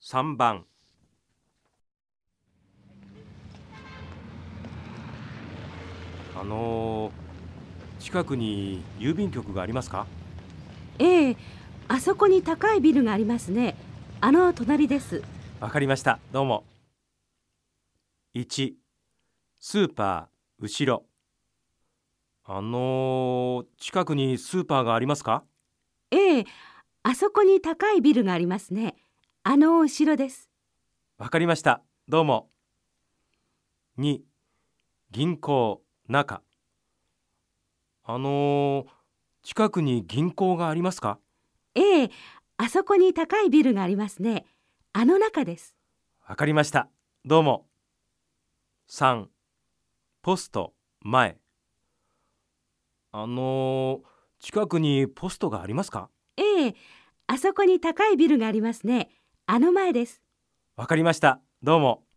3番。近くに郵便局がありますか？ ええ、あそこに高いビルがありますね。あの隣です。 わかりました。どうも。1、スーパー、後ろ。近くにスーパーがありますか？ ええ、あそこに高いビルがありますね。あの後ろです。 わかりました。どうも。2、銀行、中。近くに銀行がありますか？ ええ、あそこに高いビルがありますね。あの中です。 わかりました。どうも。3、ポスト、前。近くにポストがありますか？ ええ、あそこに高いビルがありますね。あの前です。 わかりました。どうも。